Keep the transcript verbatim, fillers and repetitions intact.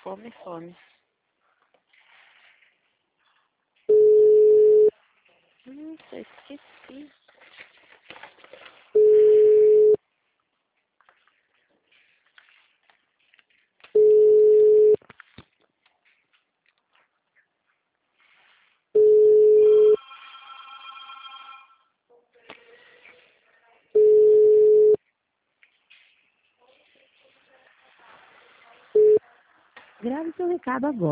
Fome, fome. Hum, eu esqueci. Grave seu recado agora.